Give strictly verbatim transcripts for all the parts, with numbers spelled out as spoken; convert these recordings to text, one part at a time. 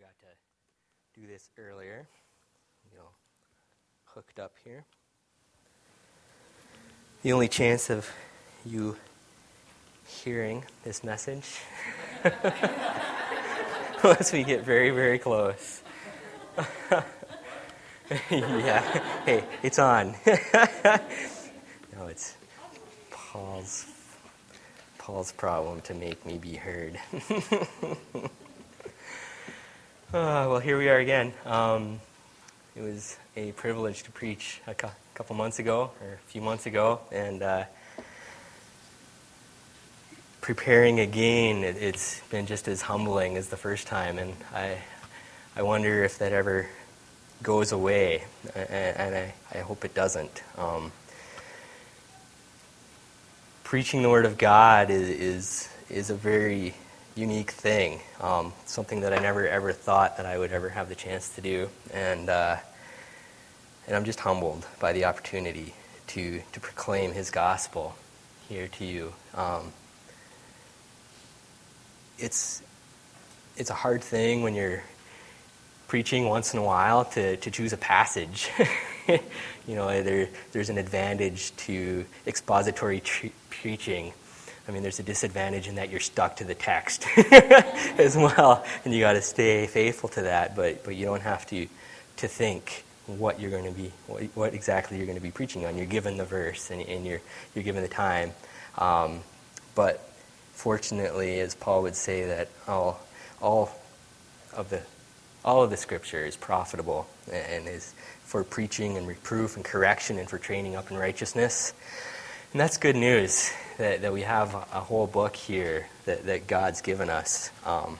forgot to do this earlier. You know, hooked up here. The only chance of you hearing this message, unless we get very, very close. Yeah, hey, it's on. No, it's Paul's Paul's problem to make me be heard. Uh, well, here we are again. Um, it was a privilege to preach a cu- couple months ago, or a few months ago, and uh, preparing again, it, it's been just as humbling as the first time, and I I wonder if that ever goes away, and, and I, I hope it doesn't. Um, preaching the Word of God is is, is a very unique thing, um, something that I never ever thought that I would ever have the chance to do, and uh, and I'm just humbled by the opportunity to to proclaim His gospel here to you. Um, it's it's a hard thing when you're preaching once in a while to, to choose a passage. You know, there there's an advantage to expository tre- preaching. I mean, there's a disadvantage in that you're stuck to the text as well, and you got to stay faithful to that. But but you don't have to to think what you're going to be, what, what exactly you're going to be preaching on. You're given the verse, and, and you're you're given the time. Um, but fortunately, as Paul would say, that all all of the all of the Scripture is profitable and is for preaching and reproof and correction and for training up in righteousness. And that's good news, that, that we have a whole book here that, that God's given us um,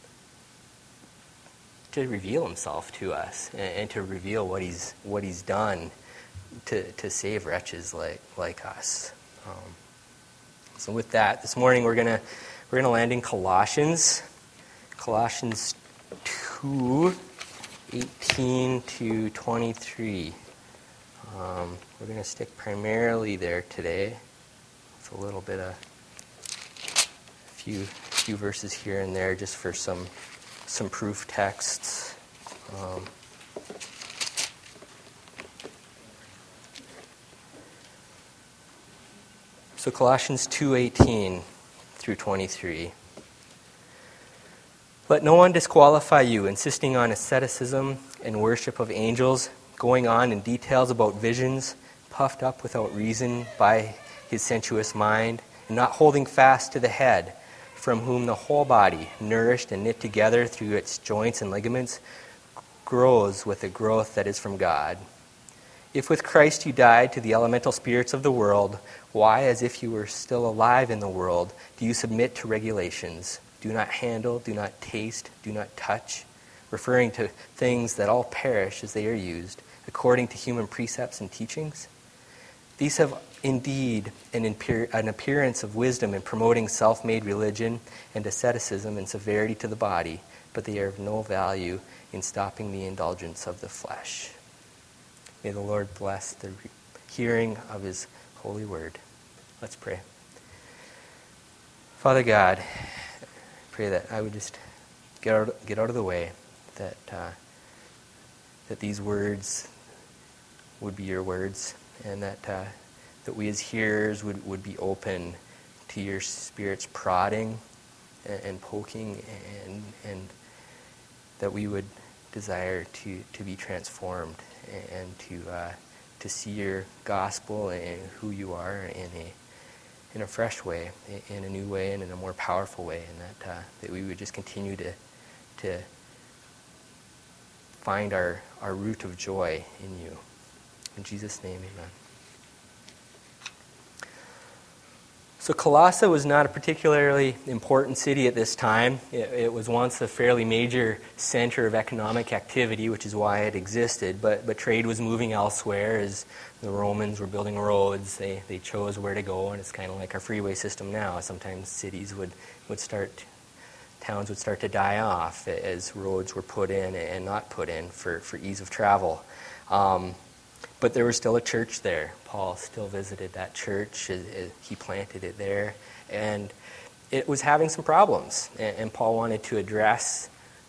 to reveal Himself to us and, and to reveal what He's what He's done to, to save wretches like like us. Um, so with that, this morning we're gonna we're gonna land in Colossians, Colossians two, eighteen to twenty-three. Um, we're going to stick primarily there today. It's a little bit of a few few verses here and there just for some some proof texts. Um, so Colossians two eighteen through twenty-three. Let no one disqualify you, insisting on asceticism and worship of angels, going on in details about visions, puffed up without reason by his sensuous mind, and not holding fast to the head, from whom the whole body, nourished and knit together through its joints and ligaments, grows with a growth that is from God. If with Christ you died to the elemental spirits of the world, why, as if you were still alive in the world, do you submit to regulations? Do not handle, do not taste, do not touch, referring to things that all perish as they are used, according to human precepts and teachings? These have indeed an, imper- an appearance of wisdom in promoting self-made religion and asceticism and severity to the body, but they are of no value in stopping the indulgence of the flesh. May the Lord bless the re- hearing of His holy word. Let's pray. Father God, I pray that I would just get out, get out of the way, that uh, that these words would be your words, and that uh, that we as hearers would, would be open to your Spirit's prodding and, and poking, and and that we would desire to, to be transformed and to uh, to see your gospel and who you are in a in a fresh way, in a new way, and in a more powerful way, and that uh, that we would just continue to to find our, our root of joy in you. In Jesus' name, amen. So Colossae was not a particularly important city at this time. It, it was once a fairly major center of economic activity, which is why it existed, but but trade was moving elsewhere as the Romans were building roads. They they chose where to go, and it's kind of like our freeway system now. Sometimes cities would, would start, towns would start to die off as roads were put in and not put in for, for ease of travel. Um, But there was still a church there. Paul still visited that church. He planted it there. And it was having some problems. And Paul wanted to address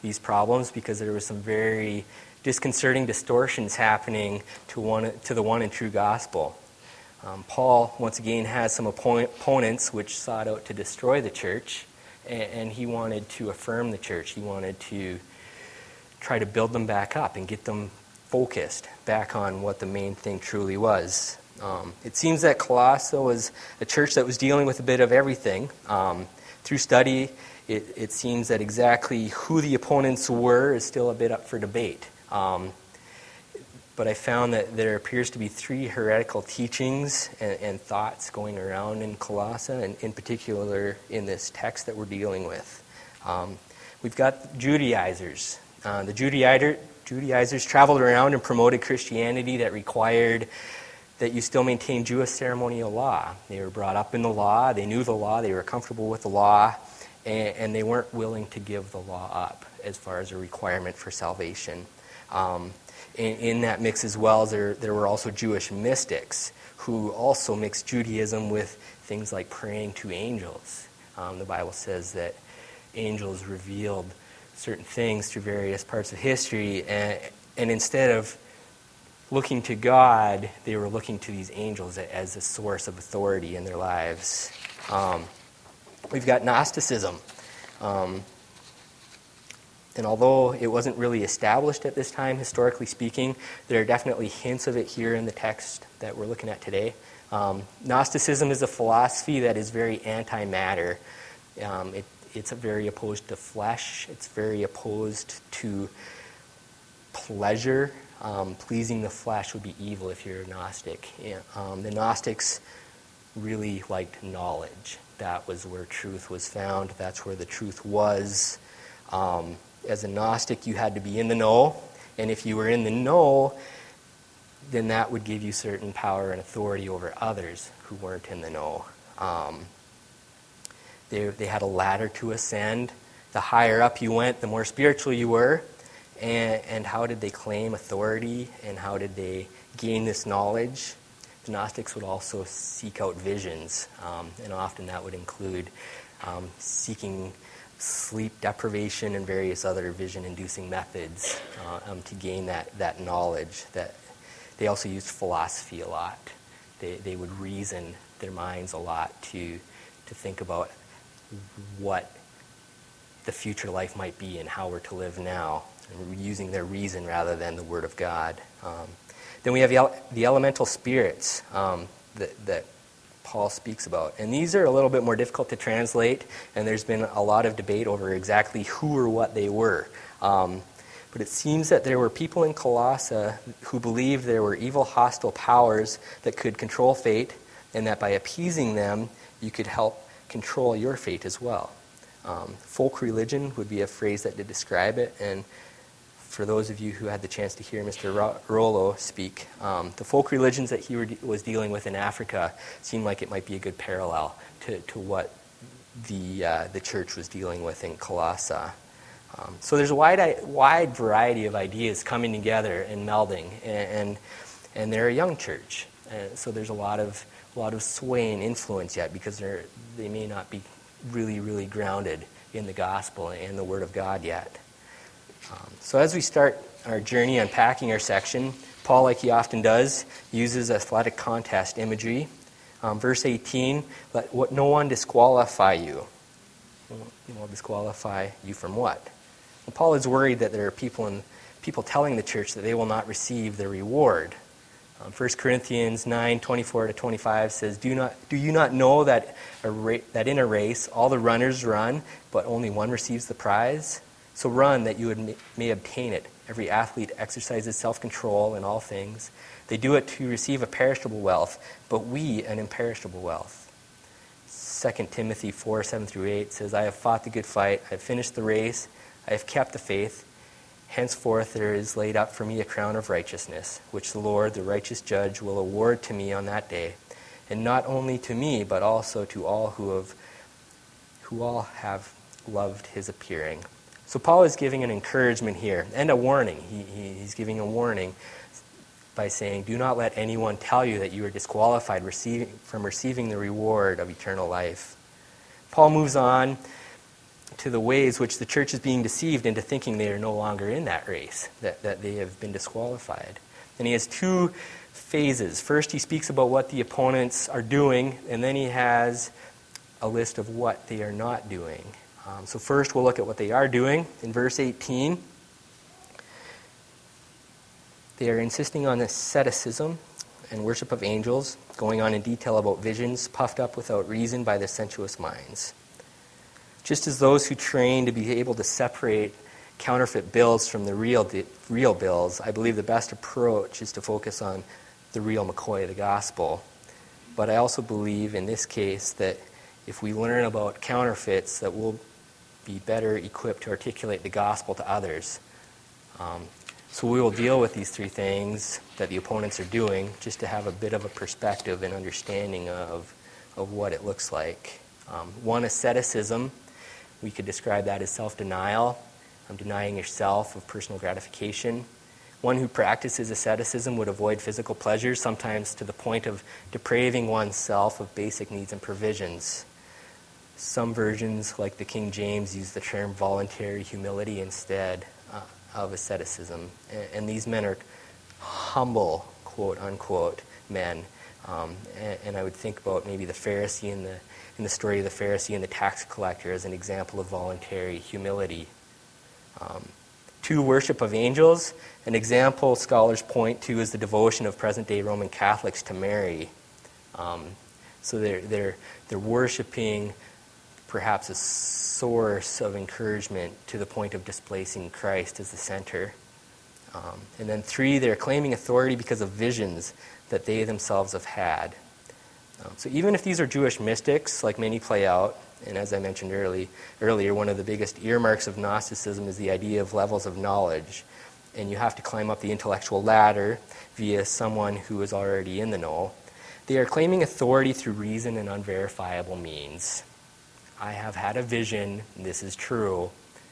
these problems because there was some very disconcerting distortions happening to one to the one and true gospel. Um, Paul, once again, has some opponents which sought out to destroy the church, and, and he wanted to affirm the church. He wanted to try to build them back up and get them focused back on what the main thing truly was. Um, it seems that Colossae was a church that was dealing with a bit of everything. Um, through study, it, it seems that exactly who the opponents were is still a bit up for debate. Um, but I found that there appears to be three heretical teachings and, and thoughts going around in Colossae, and in particular in this text that we're dealing with. Um, we've got Judaizers. Uh, the Judaizer, Judaizers traveled around and promoted Christianity that required that you still maintain Jewish ceremonial law. They were brought up in the law, they knew the law, they were comfortable with the law, and, and they weren't willing to give the law up as far as a requirement for salvation. Um, in, in that mix as well, there, there were also Jewish mystics who also mixed Judaism with things like praying to angels. Um, the Bible says that angels revealed certain things through various parts of history, and, and instead of looking to God, they were looking to these angels as a source of authority in their lives. Um, we've got Gnosticism. Um, and although it wasn't really established at this time, historically speaking, there are definitely hints of it here in the text that we're looking at today. Um, Gnosticism is a philosophy that is very anti-matter. Um, it, it's very opposed to flesh. It's very opposed to pleasure. Um, pleasing the flesh would be evil if you're a Gnostic. Yeah, um, the Gnostics really liked knowledge. That was where truth was found. That's where the truth was. Um, as a Gnostic, you had to be in the know, and if you were in the know, then that would give you certain power and authority over others who weren't in the know. Um, they, they had a ladder to ascend. The higher up you went, the more spiritual you were. And, and how did they claim authority, and how did they gain this knowledge? The Gnostics would also seek out visions, um, and often that would include um, seeking sleep deprivation and various other vision-inducing methods uh, um, to gain that, that knowledge. That they also used philosophy a lot. They they would reason their minds a lot to to think about what the future life might be and how we're to live now, and using their reason rather than the Word of God. Um, then we have the, ele- the elemental spirits um, that, that Paul speaks about. And these are a little bit more difficult to translate, and there's been a lot of debate over exactly who or what they were. Um, but it seems that there were people in Colossae who believed there were evil, hostile powers that could control fate, and that by appeasing them, you could help control your fate as well. Um, folk religion would be a phrase that did describe it, and for those of you who had the chance to hear Mister Ro- Rollo speak, um, the folk religions that he were de- was dealing with in Africa seemed like it might be a good parallel to, to what the uh, the church was dealing with in Colossae. Um, so there's a wide wide variety of ideas coming together and melding, and and, and they're a young church, and so there's a lot of a lot of sway and influence yet because they're they may not be really, really grounded in the gospel and the Word of God yet. Um, so as we start our journey unpacking our section, Paul, like he often does, uses athletic contest imagery. Um, verse eighteen, let what no one disqualify you. Well, will disqualify you from what? Well, Paul is worried that there are people in, people telling the church that they will not receive the reward. Um, First Corinthians nine twenty-four to twenty-five says, "Do not do you not know that a ra- that in a race all the runners run, but only one receives the prize? So run that you would may, may obtain it. Every athlete exercises self-control in all things. They do it to receive a perishable wealth, but we an imperishable wealth." Second Timothy four seven through eight says, "I have fought the good fight. I have finished the race. I have kept the faith. Henceforth there is laid up for me a crown of righteousness, which the Lord, the righteous judge, will award to me on that day, and not only to me, but also to all who have who all have loved his appearing." So Paul is giving an encouragement here and a warning. He, he, he's giving a warning by saying, do not let anyone tell you that you are disqualified receiving, from receiving the reward of eternal life. Paul moves on to the ways which the church is being deceived into thinking they are no longer in that race, that, that they have been disqualified. And he has two phases. First, he speaks about what the opponents are doing, and then he has a list of what they are not doing. Um, so first, we'll look at what they are doing. In verse eighteen, they are insisting on asceticism and worship of angels, going on in detail about visions, puffed up without reason by their sensuous minds. Just as those who train to be able to separate counterfeit bills from the real real bills, I believe the best approach is to focus on the real McCoy, the gospel. But I also believe in this case that if we learn about counterfeits, that we'll be better equipped to articulate the gospel to others. Um, so we will deal with these three things that the opponents are doing just to have a bit of a perspective and understanding of, of what it looks like. Um, one, asceticism. We could describe that as self-denial, um, denying yourself of personal gratification. One who practices asceticism would avoid physical pleasures, sometimes to the point of depraving oneself of basic needs and provisions. Some versions, like the King James, use the term voluntary humility instead uh, of asceticism. And, and these men are humble, quote unquote, men. Um, and, and I would think about maybe the Pharisee and the in the story of the Pharisee and the tax collector as an example of voluntary humility. Um, two, worship of angels. An example scholars point to is the devotion of present-day Roman Catholics to Mary. Um, so they're, they're, they're worshiping perhaps a source of encouragement to the point of displacing Christ as the center. Um, and then three, they're claiming authority because of visions that they themselves have had. Um, so even if these are Jewish mystics, like many play out, and as I mentioned early, earlier, one of the biggest earmarks of Gnosticism is the idea of levels of knowledge. And you have to climb up the intellectual ladder via someone who is already in the know. They are claiming authority through reason and unverifiable means. I have had a vision, this is true.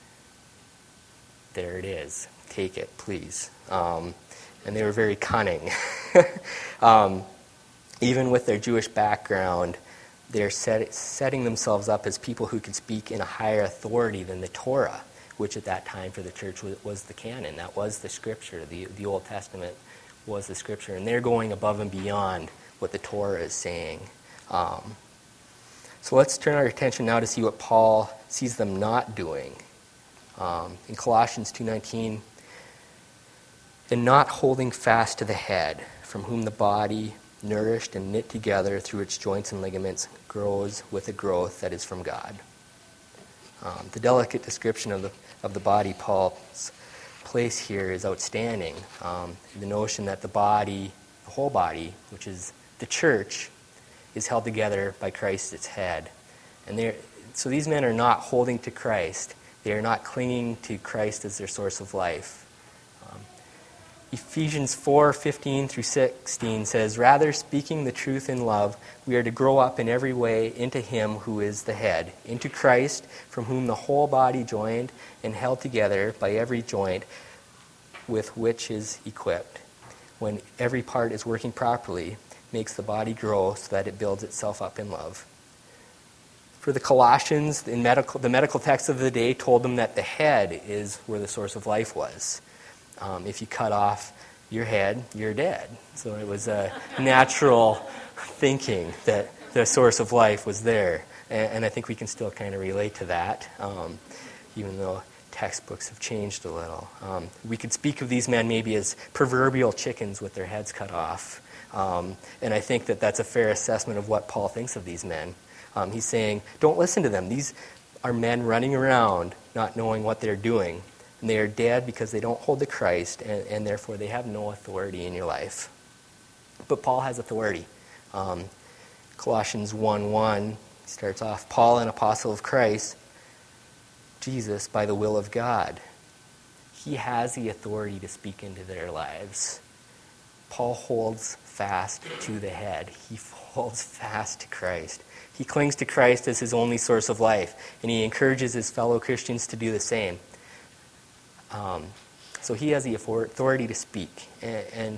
There it is. Take it, please. Um, and they were very cunning. um, Even with their Jewish background, they're set, setting themselves up as people who could speak in a higher authority than the Torah, which at that time for the church was, was the canon. That was the scripture. The, the Old Testament was the scripture. And they're going above and beyond what the Torah is saying. Um, so let's turn our attention now to see what Paul sees them not doing. Um, in Colossians two nineteen, and not holding fast to the head, from whom the body, nourished and knit together through its joints and ligaments, grows with a growth that is from God. Um, the delicate description of the of the body Paul's place here is outstanding. Um, the notion that the body, the whole body, which is the church, is held together by Christ its head. And they're, so these men are not holding to Christ. They are not clinging to Christ as their source of life. Um, Ephesians four fifteen through sixteen says, rather, speaking the truth in love, we are to grow up in every way into him who is the head, into Christ, from whom the whole body joined and held together by every joint with which is equipped, when every part is working properly, makes the body grow so that it builds itself up in love. For the Colossians, in medical, the medical text of the day told them that the head is where the source of life was. Um, if you cut off your head, you're dead. So it was a natural thinking that the source of life was there. And, and I think we can still kind of relate to that, um, even though textbooks have changed a little. Um, we could speak of these men maybe as proverbial chickens with their heads cut off. Um, and I think that that's a fair assessment of what Paul thinks of these men. Um, he's saying, don't listen to them. These are men running around not knowing what they're doing. And they are dead because they don't hold to Christ, and, and therefore they have no authority in your life. But Paul has authority. Um, Colossians one one starts off, Paul, an apostle of Christ, Jesus, by the will of God. He has the authority to speak into their lives. Paul holds fast to the head. He holds fast to Christ. He clings to Christ as his only source of life, and he encourages his fellow Christians to do the same. Um, so he has the authority to speak. And, and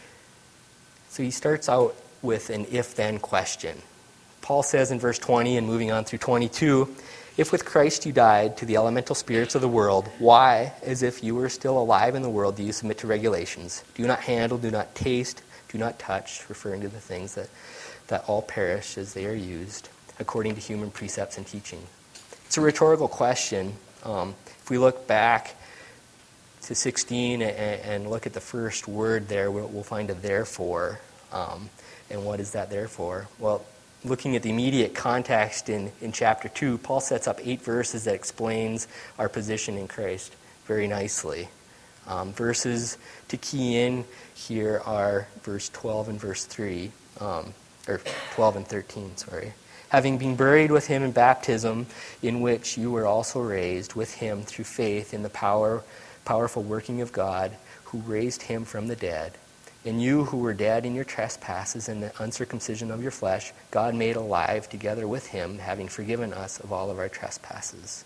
so he starts out with an if-then question. Paul says in verse twenty, and moving on through twenty-two, If with Christ you died to the elemental spirits of the world, why, as if you were still alive in the world, do you submit to regulations? Do not handle, do not taste, do not touch, referring to the things that, that all perish as they are used, according to human precepts and teaching. It's a rhetorical question. Um, if we look back to sixteen and, and look at the first word there, we'll, we'll find a therefore. Um, and what is that therefore? Well, looking at the immediate context in, in chapter two, Paul sets up eight verses that explains our position in Christ very nicely. Um, verses to key in here are verse twelve and verse three, um, or twelve and thirteen, sorry. Having been buried with him in baptism, in which you were also raised with him through faith in the power, powerful working of God, who raised him from the dead. And you who were dead in your trespasses and the uncircumcision of your flesh, God made alive together with him, having forgiven us of all of our trespasses.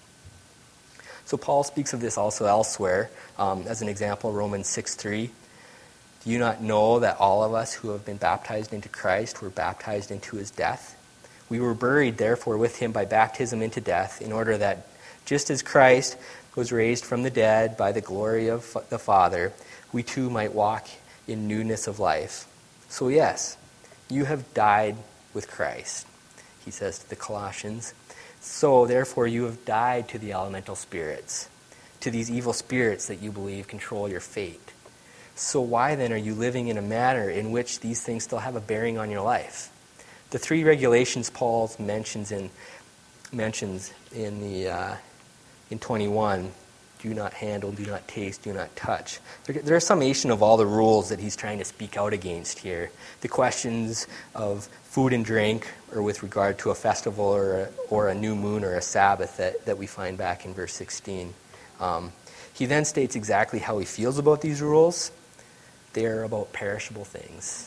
So Paul speaks of this also elsewhere. Um, as an example, Romans six three. Do you not know that all of us who have been baptized into Christ were baptized into his death? We were buried, therefore, with him by baptism into death, in order that, just as Christ was raised from the dead by the glory of the Father, we too might walk in newness of life. So yes, you have died with Christ, he says to the Colossians. So therefore you have died to the elemental spirits, to these evil spirits that you believe control your fate. So why then are you living in a manner in which these things still have a bearing on your life? The three regulations Paul mentions in mentions in the uh, in twenty-one: do not handle, do not taste, do not touch. They're, they're a summation of all the rules that he's trying to speak out against here. The questions of food and drink, or with regard to a festival or a, or a new moon or a Sabbath that, that we find back in verse sixteen. Um, he then states exactly how he feels about these rules. They are about perishable things.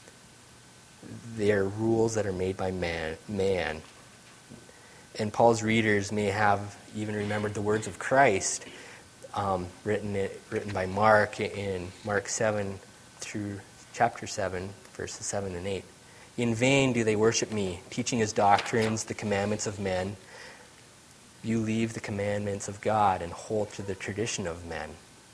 They are rules that are made by man. man. And Paul's readers may have even remembered the words of Christ um, written written by Mark in Mark seven through chapter seven, verses seven and eight. In vain do they worship me, teaching as doctrines the commandments of men. You leave the commandments of God and hold to the tradition of men.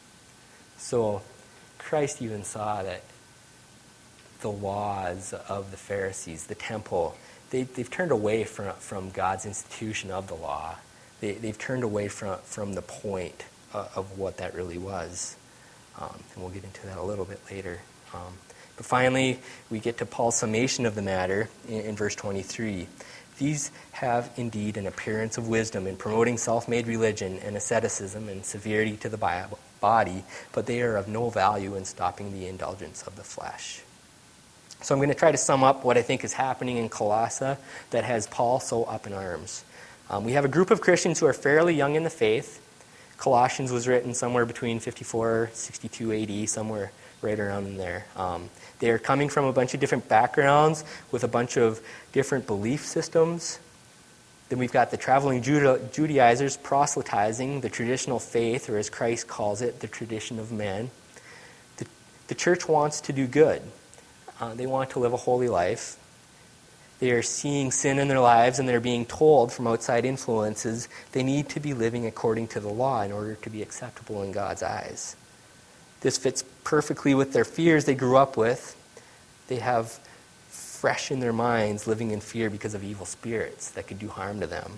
So Christ even saw that the laws of the Pharisees, the temple, they, they've turned away from, from God's institution of the law. They, they've turned away from, from the point uh, of what that really was. Um, and we'll get into that a little bit later. Um, but finally, we get to Paul's summation of the matter in, in verse twenty-three. These have indeed an appearance of wisdom in promoting self-made religion and asceticism and severity to the body, but they are of no value in stopping the indulgence of the flesh. So I'm going to try to sum up what I think is happening in Colossae that has Paul so up in arms. Um, we have a group of Christians who are fairly young in the faith. Colossians was written somewhere between fifty-four, sixty-two A D, somewhere right around in there. Um, they are coming from a bunch of different backgrounds with a bunch of different belief systems. Then we've got the traveling Juda- Judaizers proselytizing the traditional faith, or as Christ calls it, the tradition of man. The, the church wants to do good. Uh, they want to live a holy life. They are seeing sin in their lives, and they're being told from outside influences they need to be living according to the law in order to be acceptable in God's eyes. This fits perfectly with their fears they grew up with. They have fresh in their minds living in fear because of evil spirits that could do harm to them.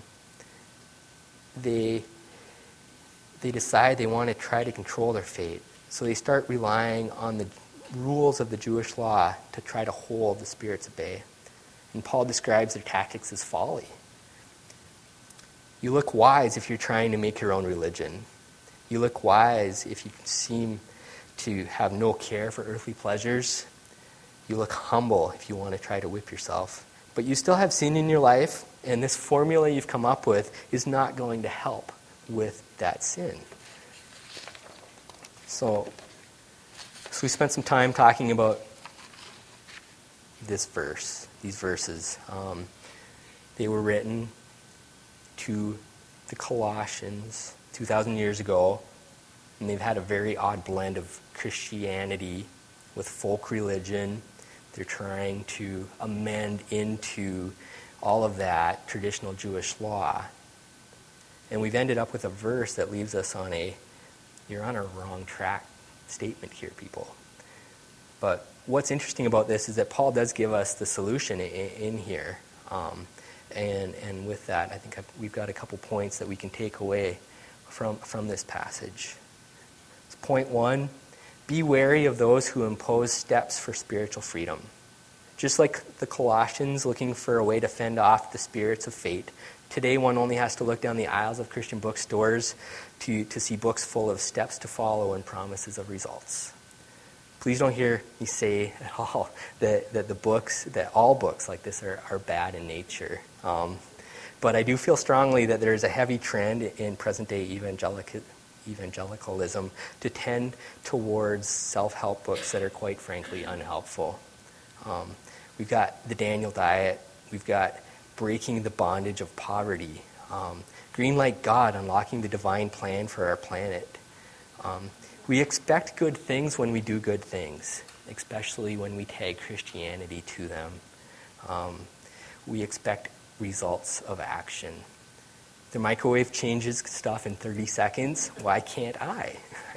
They, they decide they want to try to control their fate, so they start relying on the rules of the Jewish law to try to hold the spirits at bay. And Paul describes their tactics as folly. You look wise if you're trying to make your own religion. You look wise if you seem to have no care for earthly pleasures. You look humble if you want to try to whip yourself. But you still have sin in your life, and this formula you've come up with is not going to help with that sin. So, so we spent some time talking about this verse, these verses. Um, they were written to the Colossians two thousand years ago, and they've had a very odd blend of Christianity with folk religion. They're trying to amend into all of that traditional Jewish law. And we've ended up with a verse that leaves us on a, you're on a wrong track statement here, people. But what's interesting about this is that Paul does give us the solution in, in here. Um, and, and with that, I think I've, we've got a couple points that we can take away from, from this passage. So point one, be wary of those who impose steps for spiritual freedom. Just like the Colossians looking for a way to fend off the spirits of fate, today one only has to look down the aisles of Christian bookstores to, to see books full of steps to follow and promises of results. Please don't hear me say at all that, that the books, that all books like this are, are bad in nature. Um, but I do feel strongly that there is a heavy trend in present-day evangelical, evangelicalism to tend towards self-help books that are quite frankly unhelpful. Um, we've got the Daniel Diet. We've got Breaking the Bondage of Poverty. Um, Green Light God, Unlocking the Divine Plan for Our Planet. Um, we expect good things when we do good things, especially when we tag Christianity to them. Um, we expect results of action. The microwave changes stuff in thirty seconds. Why can't I?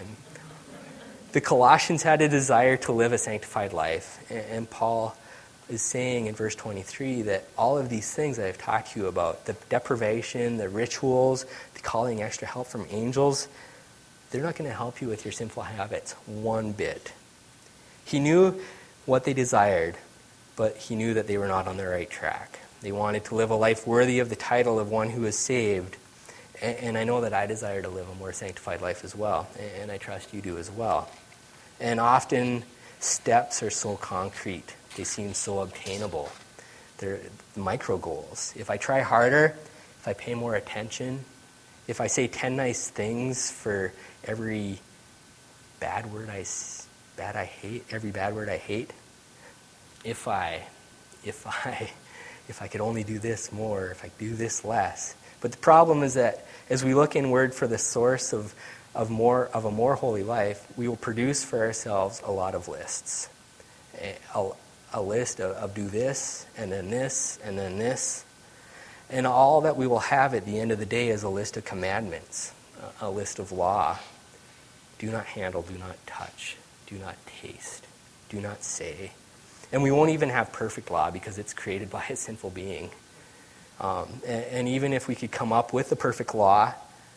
The Colossians had a desire to live a sanctified life. And Paul is saying in verse twenty-three that all of these things that I've talked to you about, the deprivation, the rituals, the calling extra help from angels, they're not going to help you with your sinful habits one bit. He knew what they desired, but he knew that they were not on the right track. They wanted to live a life worthy of the title of one who is saved. And I know that I desire to live a more sanctified life as well. And I trust you do as well. And often steps are so concrete. They seem so obtainable. They're micro goals. If I try harder, if I pay more attention, if I say ten nice things for every bad word I bad I hate, every bad word I hate, if I if I if I could only do this more, if I do this less. But the problem is that as we look inward for the source of of more of a more holy life, we will produce for ourselves a lot of lists. A, a list of, of do this, and then this, and then this. And all that we will have at the end of the day is a list of commandments, a, a list of law. Do not handle, do not touch, do not taste, do not say. And we won't even have perfect law because it's created by a sinful being. Um, and, and even if we could come up with the perfect law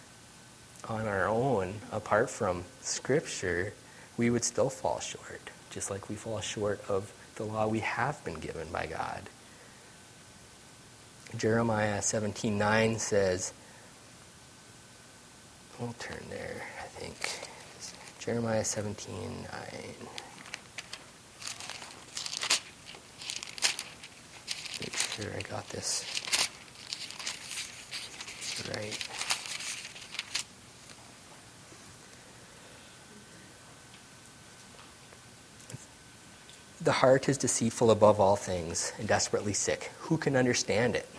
on our own, apart from Scripture, we would still fall short, just like we fall short of the law we have been given by God. Jeremiah seventeen nine says, we'll turn there, I think. Jeremiah seventeen nine. Make sure I got this right. The heart is deceitful above all things and desperately sick. Who can understand it?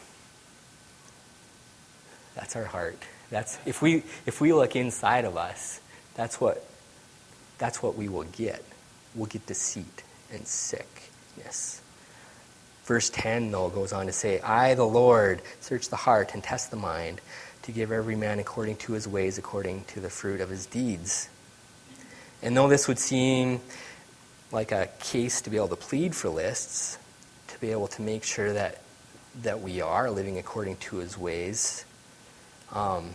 That's our heart. That's if we if we look inside of us, that's what that's what we will get. We'll get deceit and sickness. Verse ten, though, goes on to say, I, the Lord, search the heart and test the mind to give every man according to his ways, according to the fruit of his deeds. And though this would seem like a case to be able to plead for lists, to be able to make sure that that we are living according to his ways, um,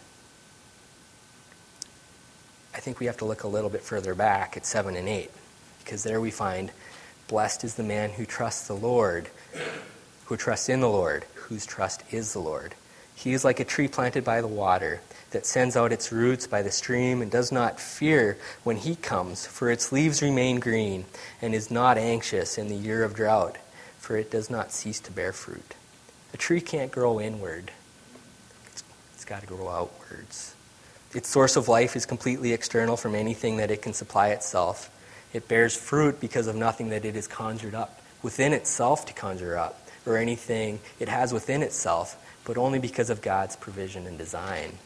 I think we have to look a little bit further back at seven and eight, because there we find, blessed is the man who trusts the Lord, who trusts in the Lord, whose trust is the Lord. He is like a tree planted by the water, that sends out its roots by the stream and does not fear when heat comes, for its leaves remain green, and is not anxious in the year of drought, for it does not cease to bear fruit. A tree can't grow inward. It's, it's got to grow outwards. Its source of life is completely external from anything that it can supply itself. It bears fruit because of nothing that it has conjured up within itself to conjure up, or anything it has within itself, but only because of God's provision and design.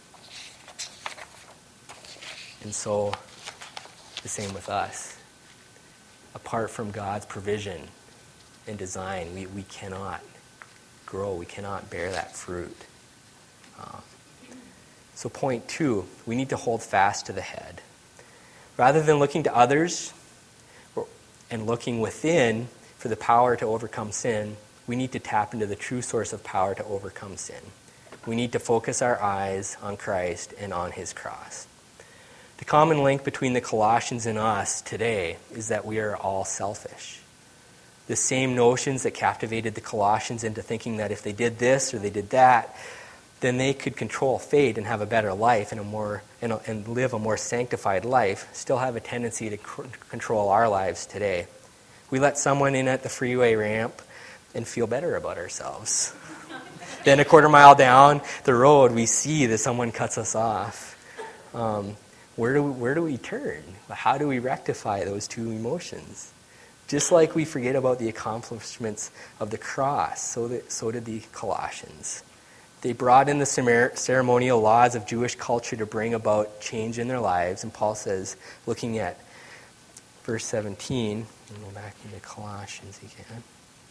And so, the same with us. Apart from God's provision and design, we, we cannot grow, we cannot bear that fruit. Um, So point two, we need to hold fast to the head. Rather than looking to others and looking within for the power to overcome sin, we need to tap into the true source of power to overcome sin. We need to focus our eyes on Christ and on his cross. The common link between the Colossians and us today is that we are all selfish. The same notions that captivated the Colossians into thinking that if they did this or they did that, then they could control fate and have a better life and a more and, a, and live a more sanctified life, still have a tendency to c- control our lives today. We let someone in at the freeway ramp and feel better about ourselves. Then a quarter mile down the road, we see that someone cuts us off. Um, where do we, where do we turn? How do we rectify those two emotions? Just like we forget about the accomplishments of the cross, so that, so did the Colossians. They brought in the ceremonial laws of Jewish culture to bring about change in their lives. And Paul says, looking at verse seventeen, and go back into Colossians again.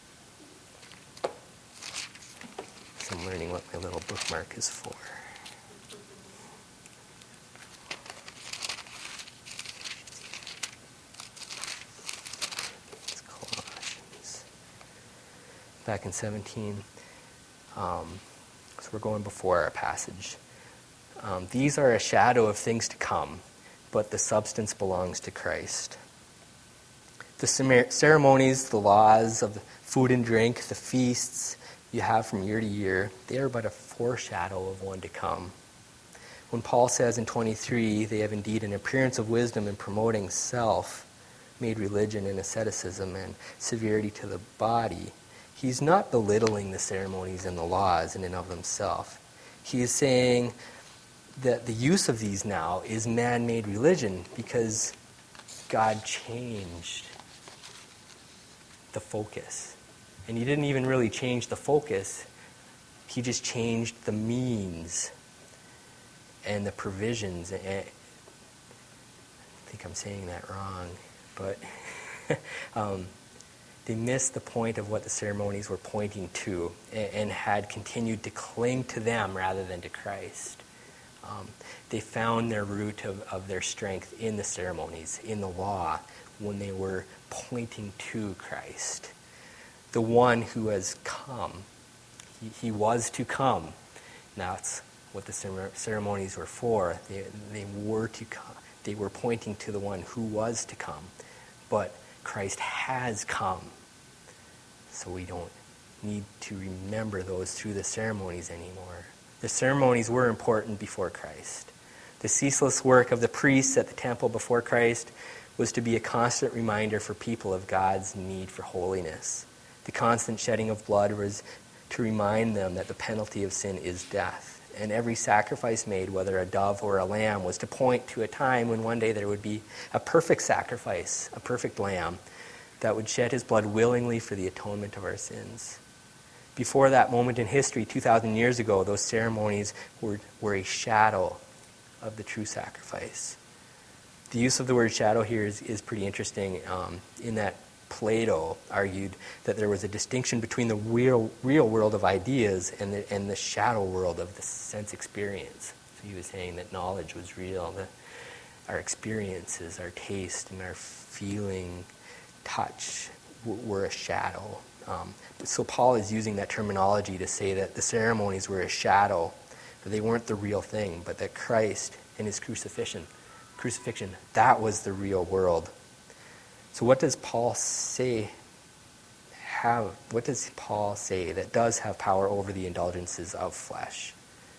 So I'm learning what my little bookmark is for. It's Colossians. Back in seventeen. Um, so we're going before our passage. Um, These are a shadow of things to come, but the substance belongs to Christ. The ceremonies, the laws of food and drink, the feasts you have from year to year, they are but a foreshadow of one to come. When Paul says in twenty-three, they have indeed an appearance of wisdom in promoting self-made religion and asceticism and severity to the body, he's not belittling the ceremonies and the laws in and of themselves. He is saying that the use of these now is man-made religion because God changed the focus. And he didn't even really change the focus. He just changed the means and the provisions. I think I'm saying that wrong, but um, they missed the point of what the ceremonies were pointing to and, and had continued to cling to them rather than to Christ. Um, they found their root of, of their strength in the ceremonies, in the law, when they were pointing to Christ, the one who has come. He, he was to come. Now that's what the ceremonies were for. They, they were to come. They were pointing to the one who was to come. But Christ has come. So we don't need to remember those through the ceremonies anymore. The ceremonies were important before Christ. The ceaseless work of the priests at the temple before Christ was to be a constant reminder for people of God's need for holiness. The constant shedding of blood was to remind them that the penalty of sin is death. And every sacrifice made, whether a dove or a lamb, was to point to a time when one day there would be a perfect sacrifice, a perfect lamb, that would shed his blood willingly for the atonement of our sins. Before that moment in history, two thousand years ago, those ceremonies were, were a shadow of the true sacrifice. The use of the word shadow here is, is pretty interesting, um, in that Plato argued that there was a distinction between the real, real world of ideas and the, and the shadow world of the sense experience. So he was saying that knowledge was real, that our experiences, our taste, and our feeling, touch w- were a shadow. Um, so Paul is using that terminology to say that the ceremonies were a shadow, that they weren't the real thing, but that Christ and his crucifixion, crucifixion, that was the real world. So what does Paul say have, what does Paul say that does have power over the indulgences of flesh?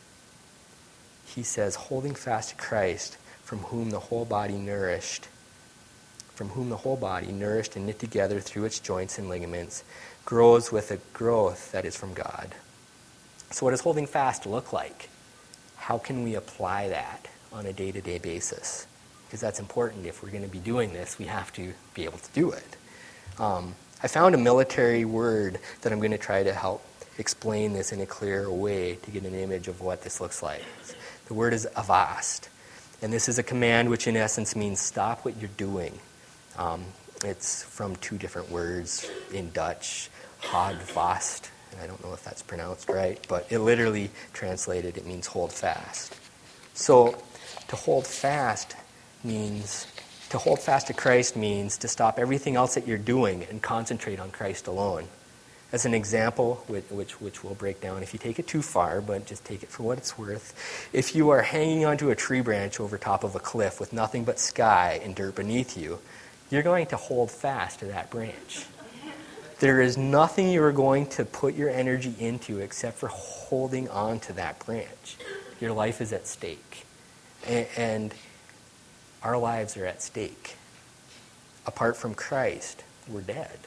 He says, holding fast to Christ, from whom the whole body nourished, from whom the whole body, nourished and knit together through its joints and ligaments, grows with a growth that is from God. So what does holding fast look like? How can we apply that on a day-to-day basis? Because that's important. If we're going to be doing this, we have to be able to do it. Um, I found a military word that I'm going to try to help explain this in a clearer way to get an image of what this looks like. The word is avast. And this is a command which in essence means stop what you're doing. Um, it's from two different words in Dutch, houd vast. I don't know if that's pronounced right, but it literally translated, it means hold fast. So to hold fast means, to hold fast to Christ means to stop everything else that you're doing and concentrate on Christ alone. As an example, which, which, which we'll break down if you take it too far, but just take it for what it's worth. If you are hanging onto a tree branch over top of a cliff with nothing but sky and dirt beneath you, you're going to hold fast to that branch. There is nothing you are going to put your energy into except for holding on to that branch. Your life is at stake. And, and our lives are at stake. Apart from Christ, we're dead.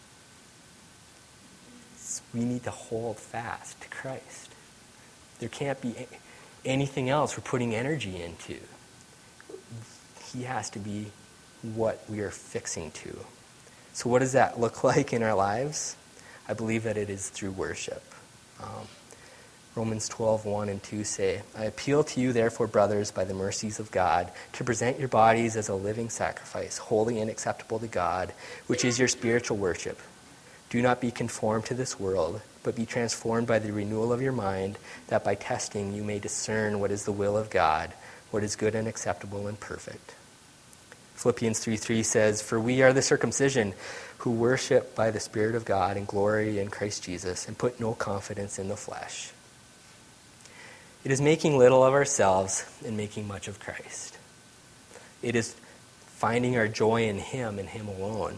We need to hold fast to Christ. There can't be anything else we're putting energy into. He has to be what we are fixing to. So what does that look like in our lives? I believe that it is through worship. Um, Romans twelve, one and two say, I appeal to you, therefore, brothers, by the mercies of God, to present your bodies as a living sacrifice, holy and acceptable to God, which is your spiritual worship. Do not be conformed to this world, but be transformed by the renewal of your mind, that by testing you may discern what is the will of God, what is good and acceptable and perfect. Philippians three three says, For we are the circumcision, who worship by the Spirit of God and glory in Christ Jesus, and put no confidence in the flesh. It is making little of ourselves and making much of Christ. It is finding our joy in Him and Him alone.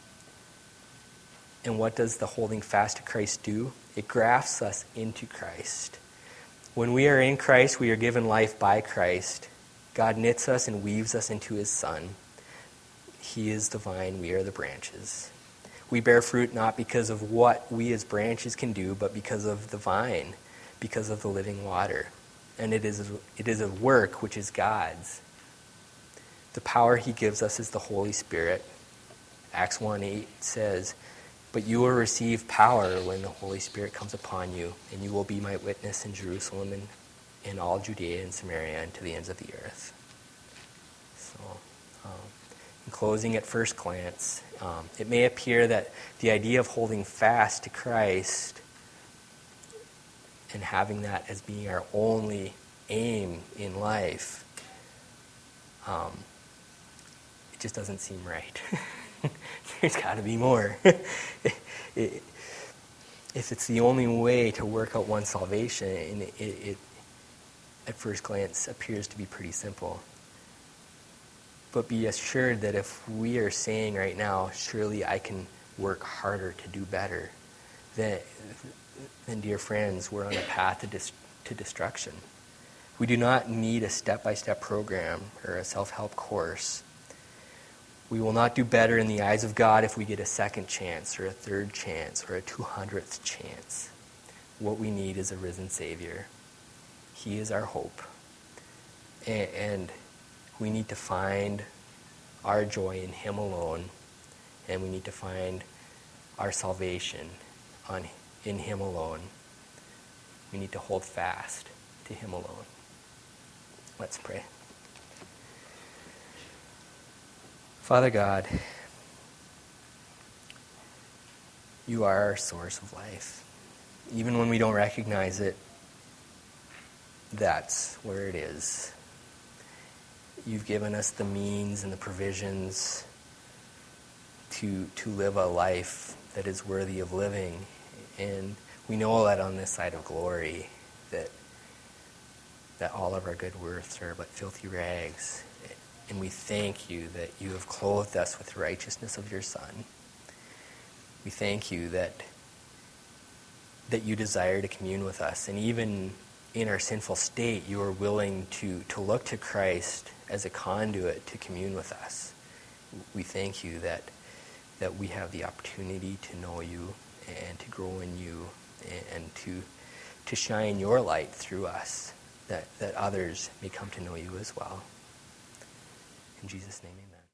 And what does the holding fast to Christ do? It grafts us into Christ. When we are in Christ, we are given life by Christ. God knits us and weaves us into His Son. He is the vine, we are the branches. We bear fruit not because of what we as branches can do, but because of the vine, because of the living water. And it is, it is a work which is God's. The power He gives us is the Holy Spirit. Acts one eight says, But you will receive power when the Holy Spirit comes upon you, and you will be my witness in Jerusalem and in all Judea and Samaria and to the ends of the earth. So, um, in closing, at first glance, um, it may appear that the idea of holding fast to Christ and having that as being our only aim in life, um, it just doesn't seem right. There's got to be more. If it's the only way to work out one's salvation, and it, it, at first glance, appears to be pretty simple. But be assured that if we are saying right now, surely I can work harder to do better, then, then dear friends, we're on a path to, dis- to destruction. We do not need a step-by-step program or a self-help course. We will not do better in the eyes of God if we get a second chance or a third chance or a two hundredth chance. What we need is a risen Savior. He is our hope. And, and we need to find our joy in Him alone, and we need to find our salvation on, in Him alone. We need to hold fast to Him alone. Let's pray. Father God, You are our source of life. Even when we don't recognize it, that's where it is. You've given us the means and the provisions to to live a life that is worthy of living. And we know that on this side of glory, that that all of our good works are but filthy rags. And we thank You that You have clothed us with the righteousness of Your Son. We thank You that that You desire to commune with us. And even in our sinful state, You are willing to, to look to Christ as a conduit to commune with us. We thank You that that we have the opportunity to know You and to grow in You and to to shine Your light through us, that, that others may come to know You as well. In Jesus' name, amen.